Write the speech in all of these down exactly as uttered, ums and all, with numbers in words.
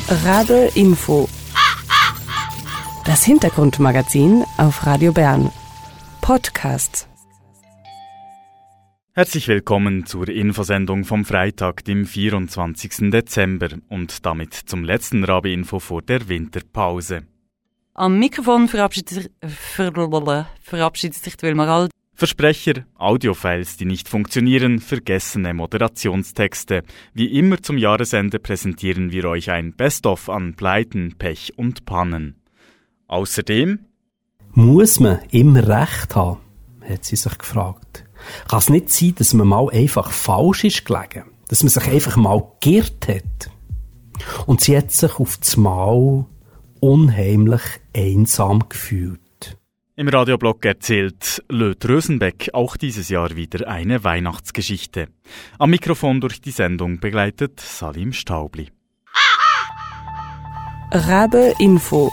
Rabe Info. Das Hintergrundmagazin auf Radio Bern. Podcast. Herzlich willkommen zur Infosendung vom Freitag, dem vierundzwanzigsten Dezember und damit zum letzten Rabe Info vor der Winterpause. Am Mikrofon verabschiedet sich, ver, verabschiedet sich die Wilmar Alt. Versprecher, Audiofiles, die nicht funktionieren, vergessene Moderationstexte. Wie immer zum Jahresende präsentieren wir euch ein Best-of an Pleiten, Pech und Pannen. Außerdem... Muss man immer Recht haben? Hat sie sich gefragt. Kann es nicht sein, dass man mal einfach falsch ist gelegen? Dass man sich einfach mal geirrt hat? Und sie hat sich auf das Mal unheimlich einsam gefühlt. Im Radioblog erzählt Löt Rösenbeck auch dieses Jahr wieder eine Weihnachtsgeschichte. Am Mikrofon durch die Sendung begleitet Salim Staubli. Rabe Info.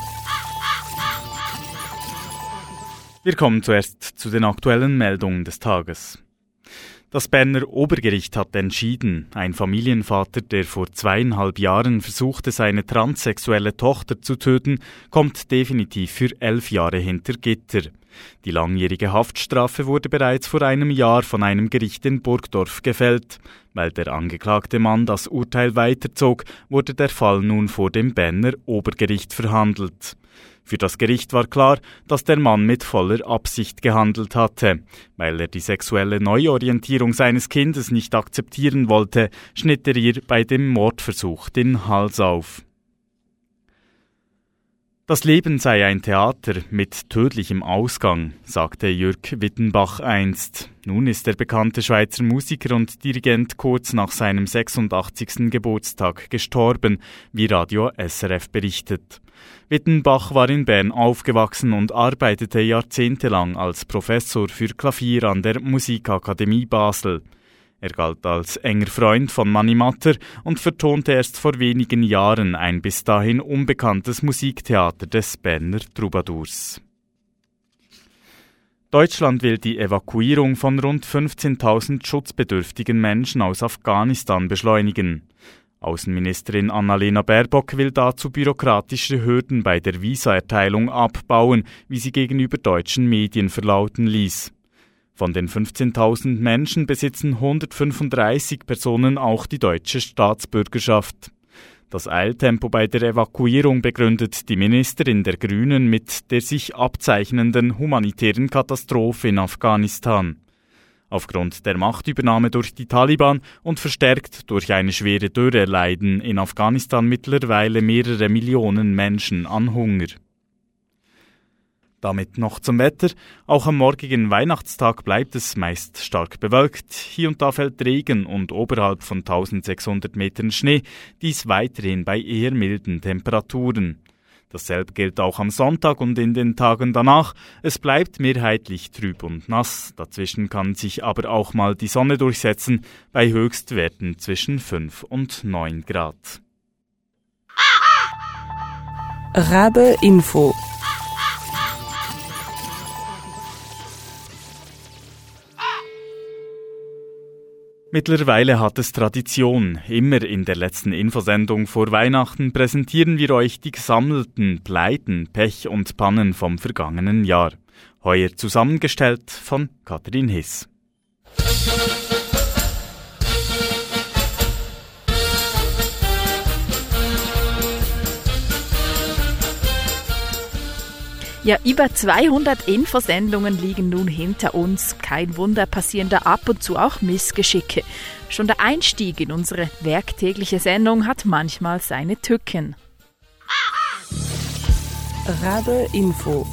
Wir kommen zuerst zu den aktuellen Meldungen des Tages. Das Berner Obergericht hat entschieden, ein Familienvater, der vor zweieinhalb Jahren versuchte, seine transsexuelle Tochter zu töten, kommt definitiv für elf Jahre hinter Gitter. Die langjährige Haftstrafe wurde bereits vor einem Jahr von einem Gericht in Burgdorf gefällt. Weil der angeklagte Mann das Urteil weiterzog, wurde der Fall nun vor dem Berner Obergericht verhandelt. Für das Gericht war klar, dass der Mann mit voller Absicht gehandelt hatte. Weil er die sexuelle Neuorientierung seines Kindes nicht akzeptieren wollte, schnitt er ihr bei dem Mordversuch den Hals auf. Das Leben sei ein Theater mit tödlichem Ausgang, sagte Jürg Wittenbach einst. Nun ist der bekannte Schweizer Musiker und Dirigent kurz nach seinem sechsundachtzigsten Geburtstag gestorben, wie Radio S R F berichtet. Wittenbach war in Bern aufgewachsen und arbeitete jahrzehntelang als Professor für Klavier an der Musikakademie Basel. Er galt als enger Freund von Mani Matter und vertonte erst vor wenigen Jahren ein bis dahin unbekanntes Musiktheater des Berner Troubadours. Deutschland will die Evakuierung von rund fünfzehntausend schutzbedürftigen Menschen aus Afghanistan beschleunigen. Außenministerin Annalena Baerbock will dazu bürokratische Hürden bei der Visaerteilung abbauen, wie sie gegenüber deutschen Medien verlauten ließ. Von den fünfzehntausend Menschen besitzen hundertfünfunddreißig Personen auch die deutsche Staatsbürgerschaft. Das Eiltempo bei der Evakuierung begründet die Ministerin der Grünen mit der sich abzeichnenden humanitären Katastrophe in Afghanistan. Aufgrund der Machtübernahme durch die Taliban und verstärkt durch eine schwere Dürre leiden in Afghanistan mittlerweile mehrere Millionen Menschen an Hunger. Damit noch zum Wetter. Auch am morgigen Weihnachtstag bleibt es meist stark bewölkt. Hier und da fällt Regen und oberhalb von eintausendsechshundert Metern Schnee, dies weiterhin bei eher milden Temperaturen. Dasselbe gilt auch am Sonntag und in den Tagen danach. Es bleibt mehrheitlich trüb und nass. Dazwischen kann sich aber auch mal die Sonne durchsetzen, bei Höchstwerten zwischen fünf und neun Grad. Rabe Info. Mittlerweile hat es Tradition. Immer in der letzten Infosendung vor Weihnachten präsentieren wir euch die gesammelten Pleiten, Pech und Pannen vom vergangenen Jahr. Heuer zusammengestellt von Katrin Hiss. Ja, über zweihundert Infosendungen liegen nun hinter uns. Kein Wunder, passieren da ab und zu auch Missgeschicke. Schon der Einstieg in unsere werktägliche Sendung hat manchmal seine Tücken. Rabe Info.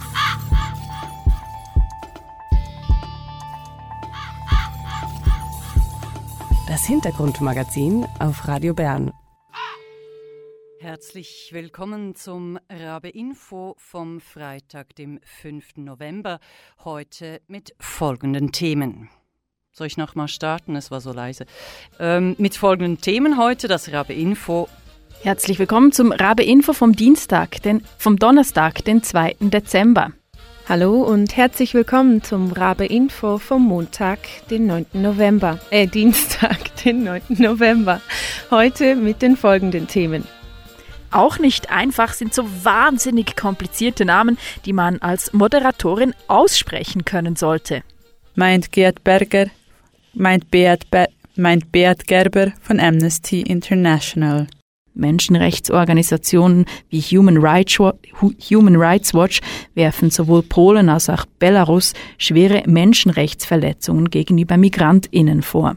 Das Hintergrundmagazin auf Radio Bern. Herzlich willkommen zum Rabe Info vom Freitag, dem fünften November. Heute mit folgenden Themen. Soll ich nochmal starten? Es war so leise. Ähm, mit folgenden Themen heute das Rabe Info. Herzlich willkommen zum Rabe Info vom Dienstag, den, vom Donnerstag, den zweiten Dezember. Hallo und herzlich willkommen zum Rabe Info vom Montag, den neunten November. Äh, Dienstag, den neunten November. Heute mit den folgenden Themen. Auch nicht einfach sind so wahnsinnig komplizierte Namen, die man als Moderatorin aussprechen können sollte. Meint Gerd Berger, meint Beat, Be- meint Beat Gerber von Amnesty International. Menschenrechtsorganisationen wie Human Rights Watch werfen sowohl Polen als auch Belarus schwere Menschenrechtsverletzungen gegenüber MigrantInnen vor.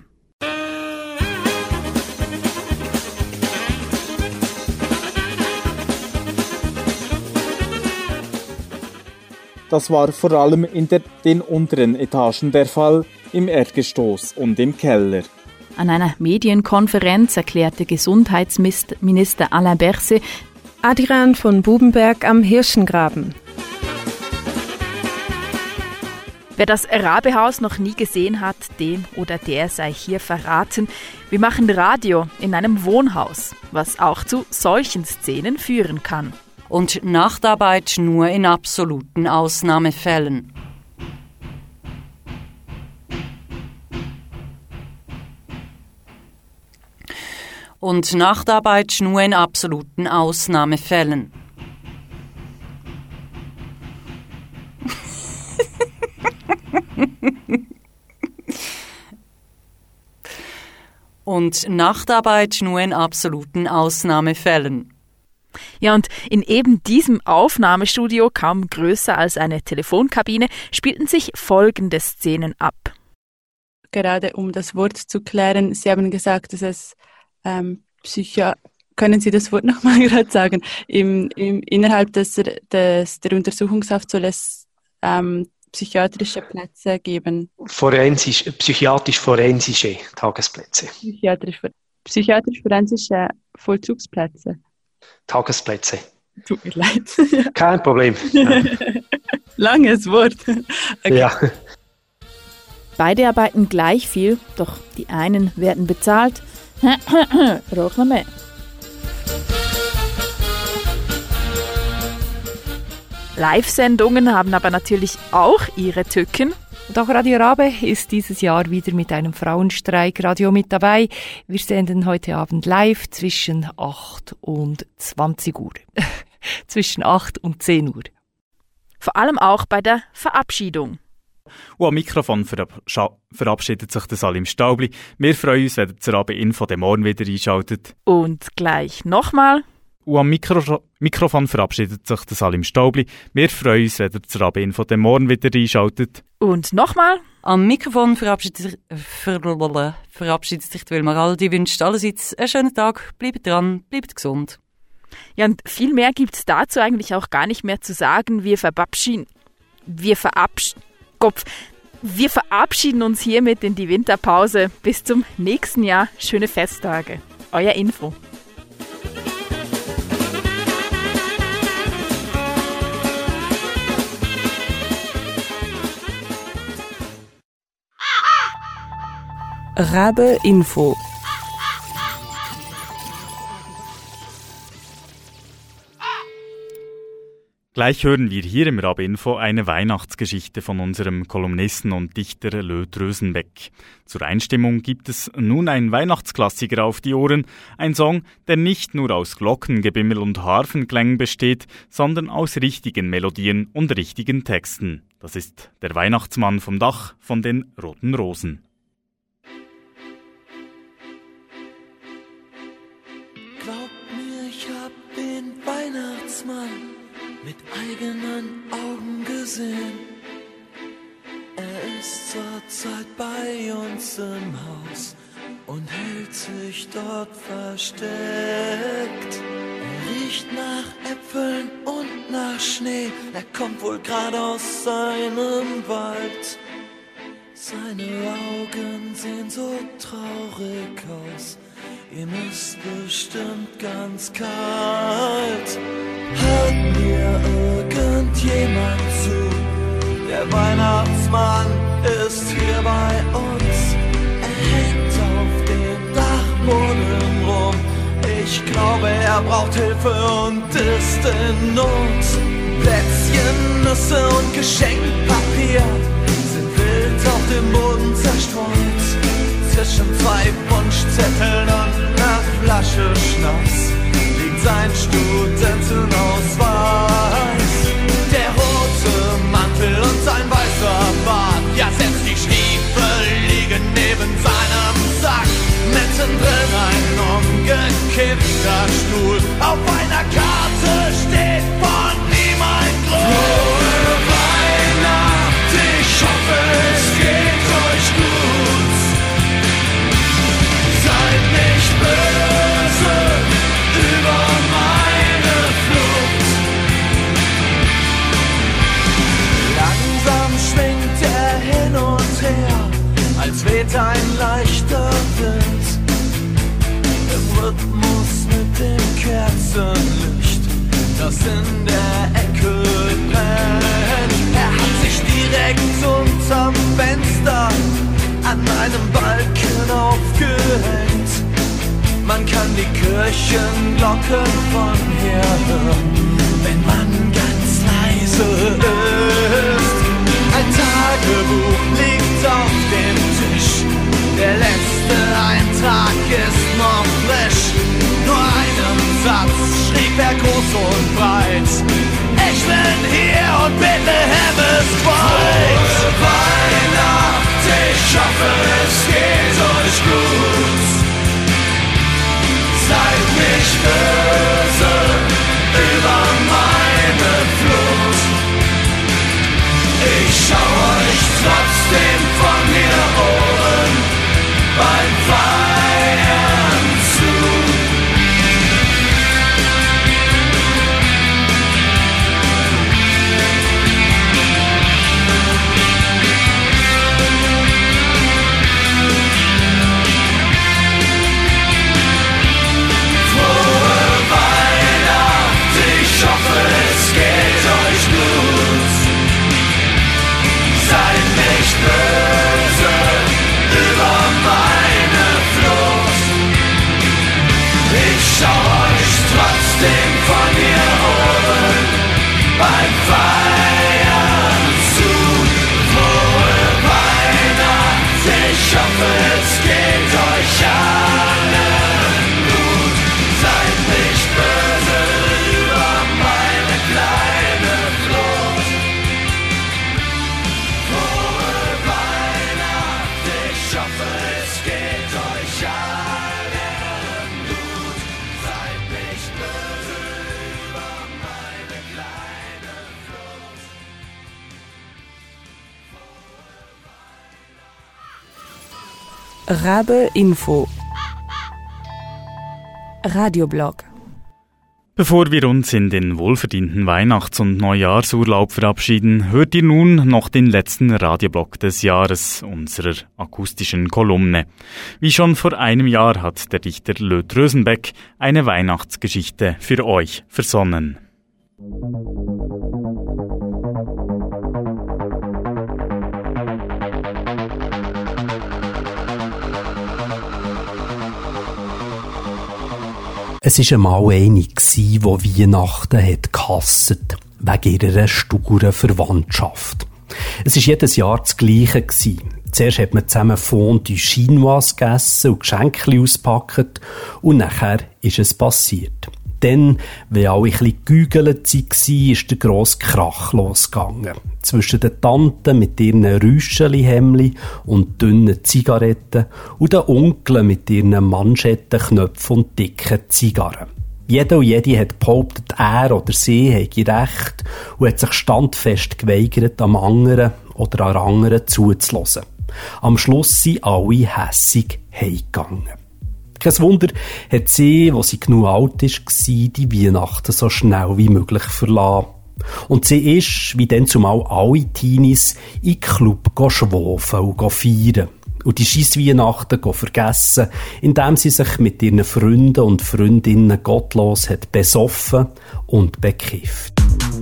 Das war vor allem in der, den unteren Etagen der Fall, im Erdgeschoss und im Keller. An einer Medienkonferenz erklärte Gesundheitsminister Alain Berset: Adrian von Bubenberg am Hirschengraben. Wer das Rabehaus noch nie gesehen hat, dem oder der sei hier verraten. Wir machen Radio in einem Wohnhaus, was auch zu solchen Szenen führen kann. Und Nachtarbeit nur in absoluten Ausnahmefällen. Und Nachtarbeit nur in absoluten Ausnahmefällen. Und Nachtarbeit nur in absoluten Ausnahmefällen. Ja, und in eben diesem Aufnahmestudio, kaum größer als eine Telefonkabine, spielten sich folgende Szenen ab. Gerade um das Wort zu klären, Sie haben gesagt, dass es ähm, Psycho... Können Sie das Wort nochmal gerade sagen? Im, im, innerhalb des, des, der Untersuchungshaft soll es ähm, psychiatrische Plätze geben. Forensisch, psychiatrisch-forensische Tagesplätze. Psychiatrisch, psychiatrisch-forensische Vollzugsplätze. Tagesplätze. Tut mir leid. Kein Problem. Langes Wort. Okay. Ja. Beide arbeiten gleich viel, doch die einen werden bezahlt. Rauch noch mehr. Live-Sendungen haben aber natürlich auch ihre Tücken. Und auch Radio Rabe ist dieses Jahr wieder mit einem Frauenstreikradio mit dabei. Wir senden heute Abend live zwischen acht und zwanzig Uhr. Zwischen acht und zehn Uhr. Vor allem auch bei der Verabschiedung. Und am Mikrofon verab- verabschiedet sich der Salim Staubli. Wir freuen uns, wenn ihr zur Rabe-Info den Morgen wieder einschaltet. Und gleich nochmal. Und am Mikro- Mikrofon verabschiedet sich der Salim Staubli. Wir freuen uns, wenn ihr zur Rabe-Info den Morgen wieder einschaltet. Und nochmal. Am Mikrofon verabschiedet sich, ver- verabschiedet sich die Wilmar Aldi, wünscht allerseits einen schönen Tag, bleibt dran, bleibt gesund. Ja, und viel mehr gibt es dazu eigentlich auch gar nicht mehr zu sagen. Wir verabschieden, wir verabschieden, Kopf, wir verabschieden uns hiermit in die Winterpause. Bis zum nächsten Jahr. Schöne Festtage. Euer Info. Rabe Info. Gleich hören wir hier im Rabe Info eine Weihnachtsgeschichte von unserem Kolumnisten und Dichter Lö Drösenbeck. Zur Einstimmung gibt es nun einen Weihnachtsklassiker auf die Ohren, ein Song, der nicht nur aus Glockengebimmel und Harfenklängen besteht, sondern aus richtigen Melodien und richtigen Texten. Das ist Der Weihnachtsmann vom Dach von den Roten Rosen. Glaubt mir, ich hab den Weihnachtsmann mit eigenen Augen gesehen. Er ist zurzeit bei uns im Haus und hält sich dort versteckt. Er riecht nach Äpfeln und nach Schnee, er kommt wohl gerade aus seinem Wald. Seine Augen sehen so traurig aus, ihm ist bestimmt ganz kalt. Hört mir irgendjemand zu? Der Weihnachtsmann ist hier bei uns. Er hängt auf dem Dachboden rum. Ich glaube, er braucht Hilfe und ist in Not. Plätzchen, Nüsse und Geschenkpapier sind wild auf dem Boden zerstreut. Zwischen zwei Wunschzetteln und einer Flasche Schnaps liegt sein Studentenausweis. Der rote Mantel und sein weißer Bart, ja selbst die Stiefel liegen neben seinem Sack. Mittendrin ein umgekippter Stuhl, auf einer Karte steht von ihm ein Gruß. Frohe Weihnacht, ich hoffe es geht euch gut. Seid nicht böse über meine Flucht. Langsam schwingt er hin und her, als weht ein leichter Wind. Im Rhythmus mit dem Kerzenlicht, das in der Ecke brennt. Er hat sich direkt unterm Fenster an einem Balken aufgehängt. Man kann die Kirchenglocken von hier hören, wenn man ganz leise ist. Ein Tagebuch liegt auf dem Tisch, der letzte Eintrag ist noch frisch. Nur einen Satz schrieb er groß und breit: Ich bin hier und Bethlehem ist weit. Frohe Weihnacht, ich hoffe es geht euch gut. Seid nicht böse über meine Flucht. Ich schau euch trotzdem von hier oben beim Feiern zu. Frohe Weihnacht, ich hoffe es geht euch gut. Seid nicht böse über meine Flucht. Ich schau euch trotzdem von hier oben beim Feiern zu. Frohe Weihnacht, ich hoffe es geht euch allen gut. Seid nicht böse über meine kleine Flucht. Frohe Weihnacht, ich hoffe es geht euch allen gut. Seid nicht böse über meine kleine Flucht. Rabe Info Radioblog. Bevor wir uns in den wohlverdienten Weihnachts- und Neujahrsurlaub verabschieden, hört ihr nun noch den letzten Radioblog des Jahres, unserer akustischen Kolumne. Wie schon vor einem Jahr hat der Dichter Löt Rösenbeck eine Weihnachtsgeschichte für euch versonnen. Es war einmal eine, die Weihnachten hat gehasst, wegen ihrer sturen Verwandtschaft. Es war jedes Jahr das Gleiche. Zuerst hat man zusammen Fondue Chinoise gegessen und Geschenke ausgepackt und nachher ist es passiert. Dann, wenn alle ein bisschen gegügelt waren, ist der grosse Krach losgegangen. Zwischen den Tanten mit ihren Rüscheli-Hemli und dünnen Zigaretten und den Onkeln mit ihren Manschettenknöpfen und dicken Zigarren. Jeder und jede hat behauptet, er oder sie hätte recht und hat sich standfest geweigert, am anderen oder an anderen zuzuhören. Am Schluss sind alle hässig heimgegangen. Kein Wunder hat sie, als sie genug alt war, die Weihnachten so schnell wie möglich verlassen. Und sie ist, wie dann zumal alle Teenies, in den Club schwofen und feiern. Und die scheiss Weihnachten vergessen, indem sie sich mit ihren Freunden und Freundinnen gottlos hat besoffen und bekifft.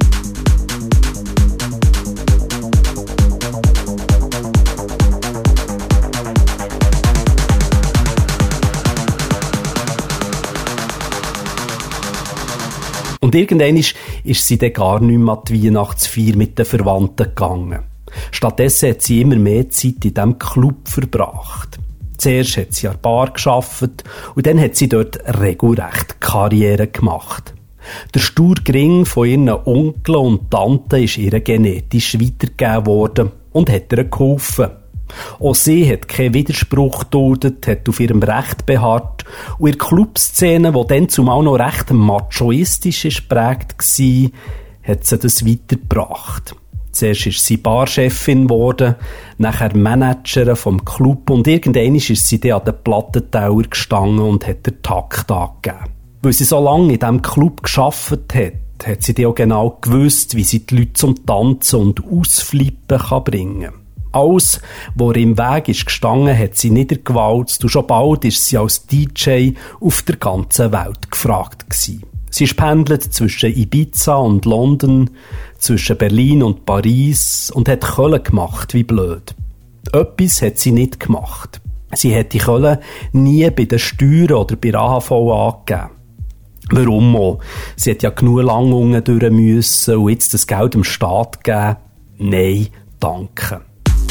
Und irgendwann ist, ist sie dann gar nicht mehr an die Weihnachtsfeier mit den Verwandten gegangen. Stattdessen hat sie immer mehr Zeit in diesem Club verbracht. Zuerst hat sie an der Bar gearbeitet und dann hat sie dort regelrecht Karriere gemacht. Der Sturgring von ihren Onkeln und Tanten ist ihr genetisch weitergegeben worden und hat ihr geholfen. Auch sie hat keinen Widerspruch geduldet, hat auf ihrem Recht beharrt und ihre Clubszene, die dann zumal noch recht machoistisch geprägt war, hat sie das weitergebracht. Zuerst ist sie Barchefin geworden, nachher Managerin vom Club und irgendwann ist sie dann an den Plattenteller gestanden und hat den Takt angegeben. Weil sie so lange in diesem Club gearbeitet hat, hat sie dann auch genau gewusst, wie sie die Leute zum Tanzen und Ausflippen kann bringen kann. Alles, was ihr im Weg ist gestanden, hat sie niedergewalzt und schon bald ist sie als D J auf der ganzen Welt gefragt gewesen. Sie pendelt zwischen Ibiza und London, zwischen Berlin und Paris und hat Köln gemacht, wie blöd. Etwas hat sie nicht gemacht. Sie hat die Köln nie bei den Steuern oder bei der A H V angegeben. Warum auch? Sie hat ja genug lang unten durch müssen und jetzt das Geld dem Staat geben? Nein, danke.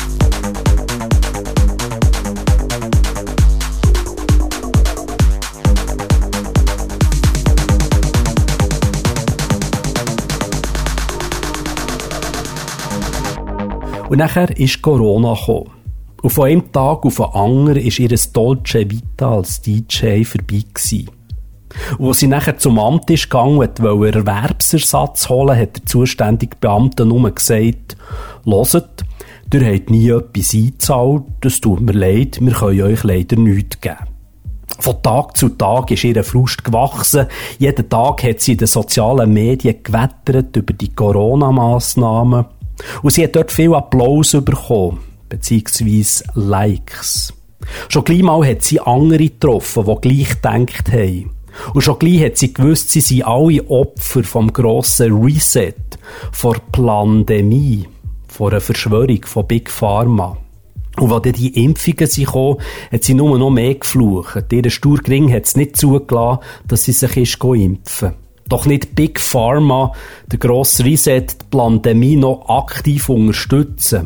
Und nachher ist Corona gekommen. Und von einem Tag auf den anderen war ihr Dolce Vita als D J vorbei gewesen. Und als sie nachher zum Amt ist gegangen und wollte Erwerbsersatz holen, hat der zuständige Beamte nur gesagt, «Hört, ihr habt nie etwas eingezahlt, das tut mir leid, wir können euch leider nichts geben.» Von Tag zu Tag ist ihr Frust gewachsen. Jeden Tag hat sie in den sozialen Medien gewettert über die Corona-Massnahmen. Und sie hat dort viel Applaus bekommen, beziehungsweise Likes. Schon gleich mal hat sie andere getroffen, die gleich gedacht haben. Und schon gleich hat sie gewusst, sie sind alle Opfer vom grossen Reset, vor Pandemie, vor einer Verschwörung von Big Pharma. Und als dann die Impfungen sind gekommen, hat sie nur noch mehr geflucht. Ihr Sturgring hat es nicht zugelassen, dass sie sich ist impfen. Doch nicht Big Pharma, der grosse Reset, die Pandemie noch aktiv unterstützen.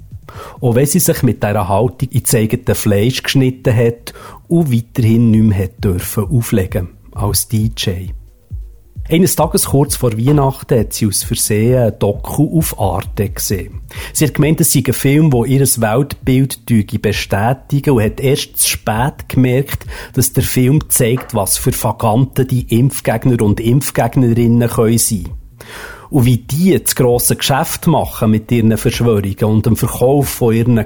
Auch wenn sie sich mit dieser Haltung ins eigene Fleisch geschnitten hat und weiterhin nicht mehr hat dürfen auflegen als D J. Eines Tages kurz vor Weihnachten hat sie aus Versehen ein Doku auf Arte gesehen. Sie hat gemeint, es sei ein Film, der ihr Weltbild bestätigen und hat erst zu spät gemerkt, dass der Film zeigt, was für Vaganten die Impfgegner und Impfgegnerinnen können sein. Und wie die das grosse Geschäft machen mit ihren Verschwörungen und dem Verkauf von ihren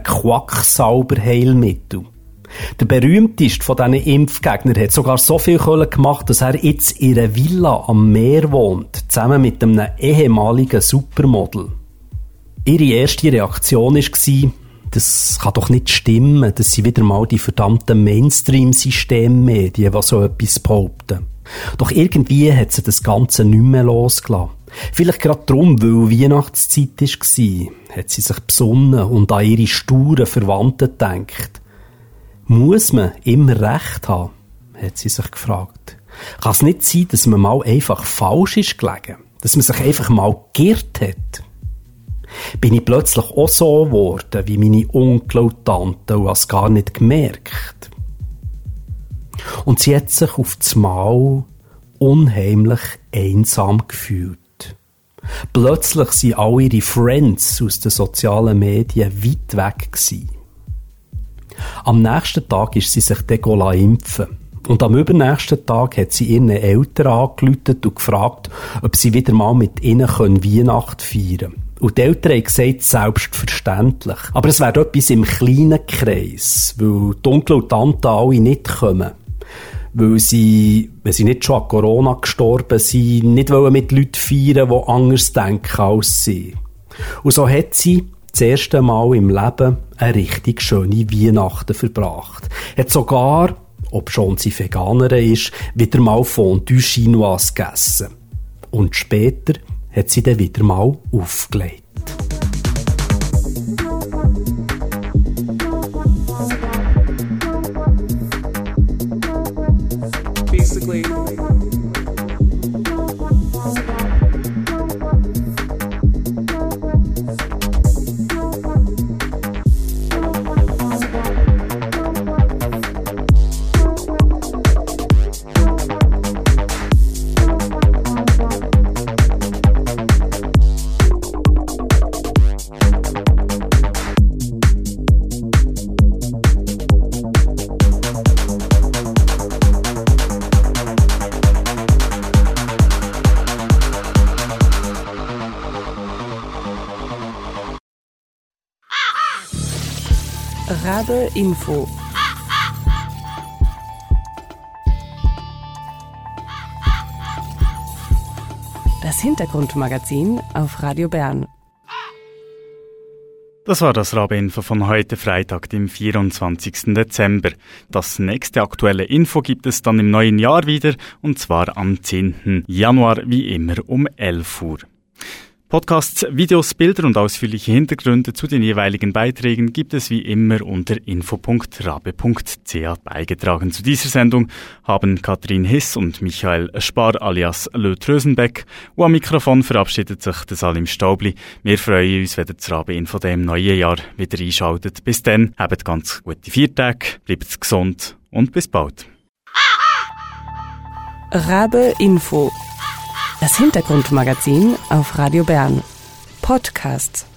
Quacksalber-Heilmitteln. Der berühmteste von diesen Impfgegnern hat sogar so viel gemacht, dass er jetzt in einer Villa am Meer wohnt, zusammen mit einem ehemaligen Supermodel. Ihre erste Reaktion war, das kann doch nicht stimmen, dass sie wieder mal die verdammten Mainstream-Systemmedien, die so etwas behaupten. Doch irgendwie hat sie das Ganze nicht mehr losgelassen. Vielleicht gerade darum, weil Weihnachtszeit war, hat sie sich besonnen und an ihre sturen Verwandten gedacht. Muss man immer Recht haben? Hat sie sich gefragt. Kann es nicht sein, dass man mal einfach falsch ist gelegen? Dass man sich einfach mal geirrt hat? Bin ich plötzlich auch so geworden, wie meine Onkel und Tanten und es gar nicht gemerkt? Und sie hat sich auf das Mal unheimlich einsam gefühlt. Plötzlich waren all ihre Friends aus den sozialen Medien weit weg gewesen. Am nächsten Tag ist sie sich dann impfen. Und am übernächsten Tag hat sie ihren Eltern angerufen und gefragt, ob sie wieder mal mit ihnen Weihnachten feiern können. Und die Eltern haben gesagt, selbstverständlich. Aber es wäre etwas im kleinen Kreis, weil die Onkel und Tanten alle nicht kommen. Weil sie, wenn sie nicht schon an Corona gestorben sind, nicht mit Leuten feiern, die anders denken als sie. Und so hat sie das erste Mal im Leben eine richtig schöne Weihnachten verbracht. Hat sogar, obschon sie Veganerin ist, wieder mal Fondue Chinoise gegessen. Und später hat sie dann wieder mal aufgelegt. Basically. Rabe Info. Das Hintergrundmagazin auf Radio Bern. Das war das Rabe-Info von heute Freitag, dem vierundzwanzigsten Dezember. Das nächste aktuelle Info gibt es dann im neuen Jahr wieder, und zwar am zehnten Januar, wie immer um elf Uhr. Podcasts, Videos, Bilder und ausführliche Hintergründe zu den jeweiligen Beiträgen gibt es wie immer unter info punkt rabe punkt c h beigetragen. Zu dieser Sendung haben Katrin Hiss und Michael Spar alias Le Trösenbeck, und am Mikrofon verabschiedet sich der Salim Staubli. Wir freuen uns, wenn ihr das Rabe-Info im neuen Jahr wieder einschaltet. Bis dann, habt ganz gute vier Tage, bleibt gesund und bis bald. Rabe Info. Das Hintergrundmagazin auf Radio Bern. Podcast.